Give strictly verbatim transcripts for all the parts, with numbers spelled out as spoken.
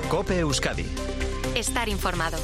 COPE Euskadi. Estar informado.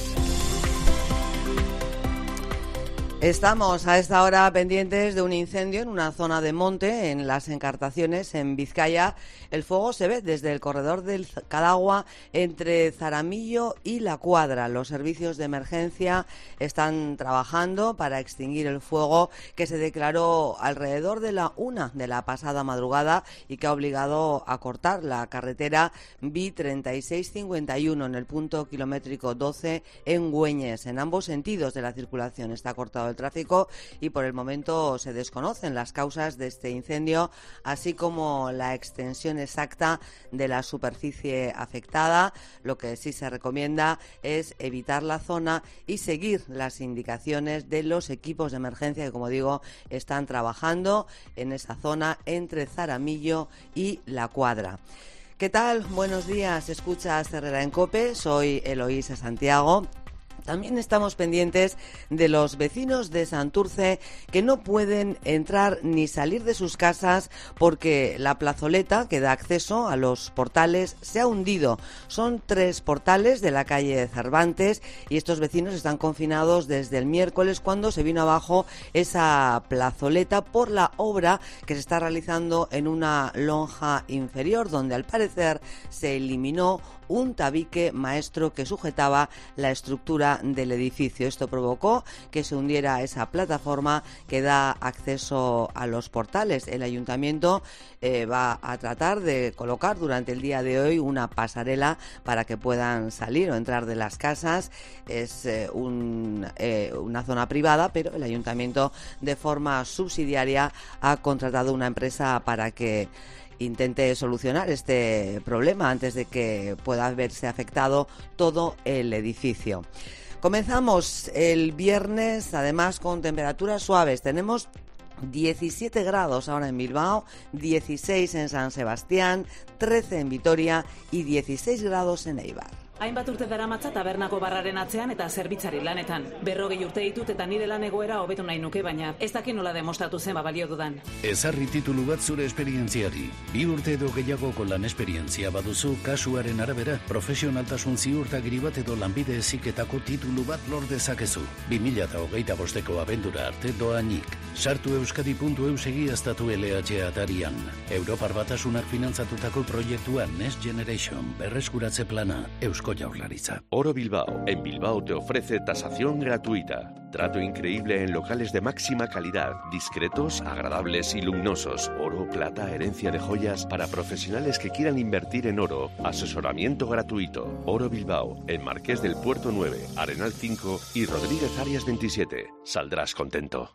Estamos a esta hora pendientes de un incendio en una zona de monte, en Las Encartaciones, en Vizcaya. El fuego se ve desde el corredor del Cadagua entre Zaramillo y La Cuadra. Los servicios de emergencia están trabajando para extinguir el fuego que se declaró alrededor de la una de la pasada madrugada y que ha obligado a cortar la carretera B treinta y seis cincuenta y uno en el punto kilométrico doce en Güeñes. En ambos sentidos de la circulación está cortado el tráfico y por el momento se desconocen las causas de este incendio, así como la extensión exacta de la superficie afectada. Lo que sí se recomienda es evitar la zona y seguir las indicaciones de los equipos de emergencia que, como digo, están trabajando en esa zona entre Zaramillo y La Cuadra. ¿Qué tal? Buenos días. Escuchas Herrera en COPE. Soy Eloísa Santiago. También estamos pendientes de los vecinos de Santurce que no pueden entrar ni salir de sus casas porque la plazoleta que da acceso a los portales se ha hundido. Son tres portales de la calle Cervantes y estos vecinos están confinados desde el miércoles, cuando se vino abajo esa plazoleta por la obra que se está realizando en una lonja inferior, donde al parecer se eliminó un tabique maestro que sujetaba la estructura del edificio. Esto provocó que se hundiera esa plataforma que da acceso a los portales. El ayuntamiento eh, va a tratar de colocar durante el día de hoy una pasarela para que puedan salir o entrar de las casas. Es eh, un, eh, una zona privada, pero el ayuntamiento, de forma subsidiaria, ha contratado una empresa para que intente solucionar este problema antes de que pueda verse afectado todo el edificio. Comenzamos el viernes, además, con temperaturas suaves. Tenemos diecisiete grados ahora en Bilbao, dieciséis en San Sebastián, trece en Vitoria y dieciséis grados en Eibar. Hainbat urte daramatza tabernako barraren atzean eta zerbitzari lanetan. Berrogei urte ditut eta nire lan egoera hobetu nahi nuke, baina ez dakit nola demostratu zen balio dudan. Ezarri titulu bat zure esperientziari. Bi urte edo gehiagoko lan esperientzia baduzu, kasuaren arabera, profesionaltasun ziurtagiri bat edo lanbide heziketako titulu bat lor dezakezu. bi mila hogeita bosteko abendura arte doainik. Sartu euskadi puntu eus egiaztatu L H atarian. Europar Batasunak finantzatutako proiektua Next Generation berreskuratze plana Eusko Jaurlaritza. Oro Bilbao. En Bilbao te ofrece tasación gratuita. Trato increíble en locales de máxima calidad, discretos, agradables y luminosos. Oro, plata, herencia de joyas para profesionales que quieran invertir en oro. Asesoramiento gratuito. Oro Bilbao, en Marqués del Puerto nueve, Arenal cinco y Rodríguez Arias veintisiete. Saldrás contento.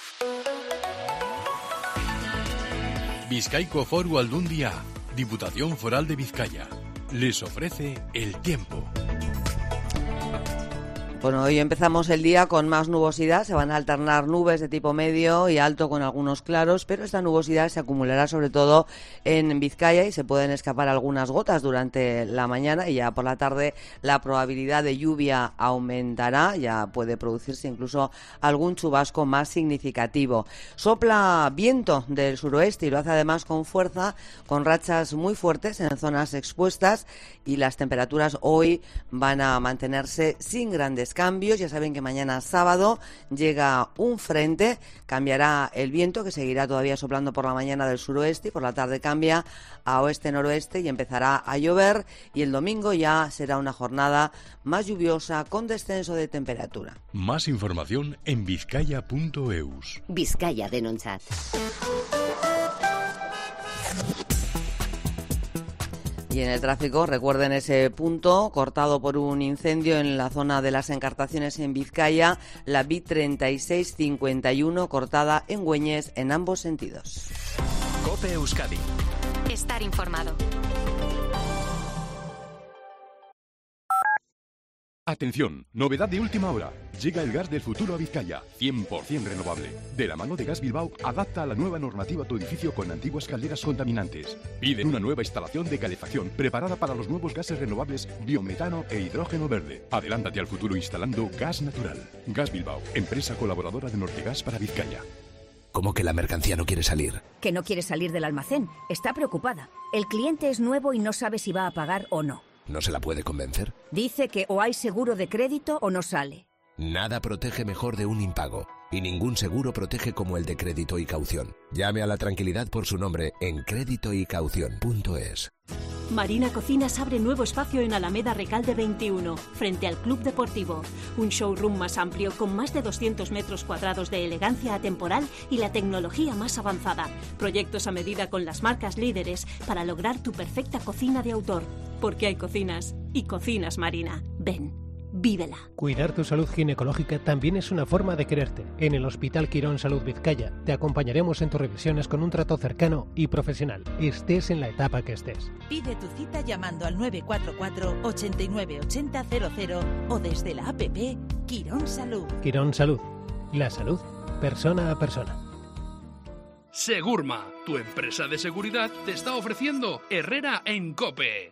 Bizkaiko Foru Aldundia, Diputación Foral de Vizcaya, les ofrece el tiempo. Bueno, hoy empezamos el día con más nubosidad. Se van a alternar nubes de tipo medio y alto con algunos claros, pero esta nubosidad se acumulará sobre todo en Vizcaya y se pueden escapar algunas gotas durante la mañana, y ya por la tarde la probabilidad de lluvia aumentará. Ya puede producirse incluso algún chubasco más significativo. Sopla viento del suroeste y lo hace además con fuerza, con rachas muy fuertes en zonas expuestas, y las temperaturas hoy van a mantenerse sin grandes cambios. Ya saben que mañana sábado llega un frente, cambiará el viento, que seguirá todavía soplando por la mañana del suroeste, y por la tarde cambia a oeste-noroeste y empezará a llover, y el domingo ya será una jornada más lluviosa con descenso de temperatura. Más información en bizkaia punto eus. Vizcaya denontzat. Y en el tráfico, recuerden ese punto cortado por un incendio en la zona de Las Encartaciones en Vizcaya, la B treinta y seis cincuenta y uno cortada en Güeñes en ambos sentidos. COPE Euskadi. Estar informado. Atención, novedad de última hora. Llega el gas del futuro a Vizcaya, cien por ciento renovable. De la mano de Gas Bilbao, adapta a la nueva normativa tu edificio con antiguas calderas contaminantes. Pide una nueva instalación de calefacción preparada para los nuevos gases renovables biometano e hidrógeno verde. Adelántate al futuro instalando gas natural. Gas Bilbao, empresa colaboradora de Nortegas para Vizcaya. ¿Cómo que la mercancía no quiere salir? Que no quiere salir del almacén. Está preocupada. El cliente es nuevo y no sabe si va a pagar o no. ¿No se la puede convencer? Dice que o hay seguro de crédito o no sale. Nada protege mejor de un impago. Y ningún seguro protege como el de Crédito y Caución. Llame a la tranquilidad por su nombre en crédito y caución punto es. Marina Cocinas abre nuevo espacio en Alameda Recalde veintiuno, frente al Club Deportivo. Un showroom más amplio con más de doscientos metros cuadrados de elegancia atemporal y la tecnología más avanzada. Proyectos a medida con las marcas líderes para lograr tu perfecta cocina de autor. Porque hay cocinas y cocinas Marina. Ven. Vívela. Cuidar tu salud ginecológica también es una forma de quererte. En el Hospital Quirón Salud Vizcaya te acompañaremos en tus revisiones con un trato cercano y profesional, estés en la etapa que estés. Pide tu cita llamando al nueve cuatro cuatro, ocho nueve ocho cero cero cero o desde la app Quirón Salud. Quirón Salud. La salud, persona a persona. Segurma, tu empresa de seguridad, te está ofreciendo Herrera en COPE.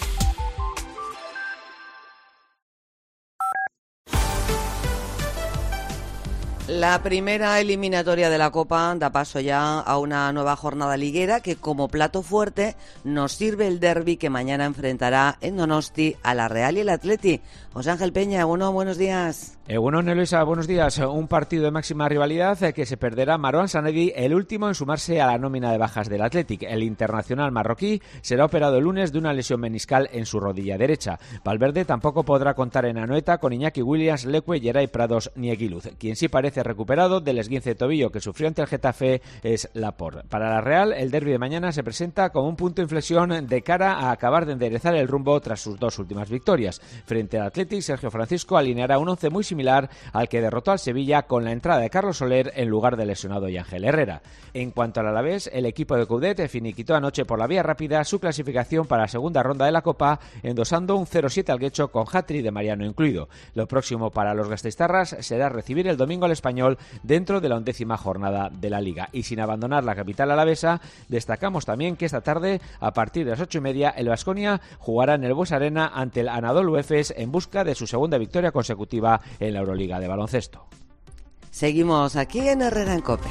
La primera eliminatoria de la Copa da paso ya a una nueva jornada liguera que como plato fuerte nos sirve el derbi que mañana enfrentará en Donosti a la Real y el Atleti. José Ángel Peña, bueno, buenos días. Eh, bueno, Luisa, buenos días. Un partido de máxima rivalidad eh, que se perderá Marwan Sanedi, el último en sumarse a la nómina de bajas del Athletic. El internacional marroquí será operado el lunes de una lesión meniscal en su rodilla derecha. Valverde tampoco podrá contar en Anoeta con Iñaki Williams, Leque, Geray Prados ni Eguiluz. Quien sí parece recuperado del esguince de tobillo que sufrió ante el Getafe es Laporte. Para la Real, el derbi de mañana se presenta como un punto de inflexión de cara a acabar de enderezar el rumbo tras sus dos últimas victorias. Frente al Athletic, Sergio Francisco alineará un once muy similar al que derrotó al Sevilla con la entrada de Carlos Soler en lugar del lesionado Ángel Herrera. En cuanto al Alavés, el equipo de Coudet finiquitó anoche por la vía rápida su clasificación para la segunda ronda de la Copa, endosando un cero siete al Guecho con hat-trick de Mariano incluido. Lo próximo para los gasteiztarras será recibir el domingo al Español dentro de la undécima jornada de la Liga. Y sin abandonar la capital alavesa, destacamos también que esta tarde, a partir de las ocho y media, el Baskonia jugará en el Bues Arena ante el Anadolu Efes en busca de su segunda victoria consecutiva en la Euroliga de baloncesto. Seguimos aquí en Herrera en COPE.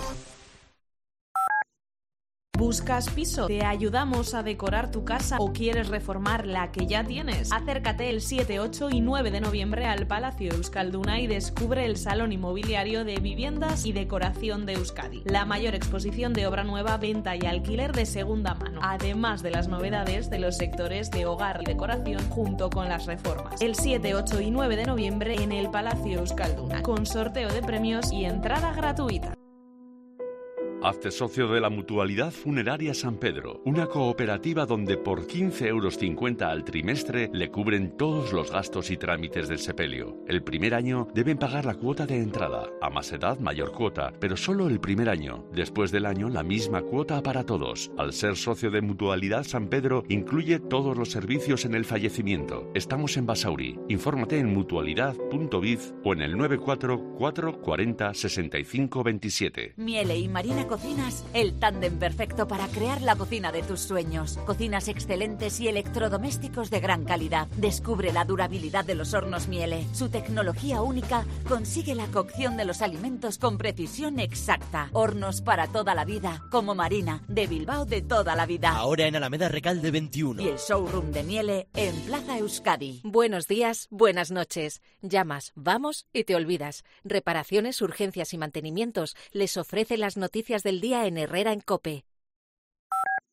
¿Buscas piso? ¿Te ayudamos a decorar tu casa o quieres reformar la que ya tienes? Acércate el siete, ocho y nueve de noviembre al Palacio Euskalduna y descubre el Salón Inmobiliario de Viviendas y Decoración de Euskadi. La mayor exposición de obra nueva, venta y alquiler de segunda mano, además de las novedades de los sectores de hogar y decoración junto con las reformas. El siete, ocho y nueve de noviembre en el Palacio Euskalduna, con sorteo de premios y entrada gratuita. Hazte socio de la Mutualidad Funeraria San Pedro, una cooperativa donde por quince euros cincuenta al trimestre le cubren todos los gastos y trámites del sepelio. El primer año deben pagar la cuota de entrada, a más edad mayor cuota, pero solo el primer año. Después del año la misma cuota para todos. Al ser socio de Mutualidad San Pedro incluye todos los servicios en el fallecimiento. Estamos en Basauri. Infórmate en mutualidad punto biz o en el nueve cuatro cuatro cuarenta sesenta y cinco veintisiete. Miele y Marina Cocinas, el tándem perfecto para crear la cocina de tus sueños. Cocinas excelentes y electrodomésticos de gran calidad. Descubre la durabilidad de los hornos Miele. Su tecnología única consigue la cocción de los alimentos con precisión exacta. Hornos para toda la vida, como Marina, de Bilbao de toda la vida. Ahora en Alameda Recalde veintiuno. Y el showroom de Miele en Plaza Euskadi. Buenos días, buenas noches. Llamas, vamos y te olvidas. Reparaciones, urgencias y mantenimientos. Les ofrece las noticias del día en Herrera en COPE.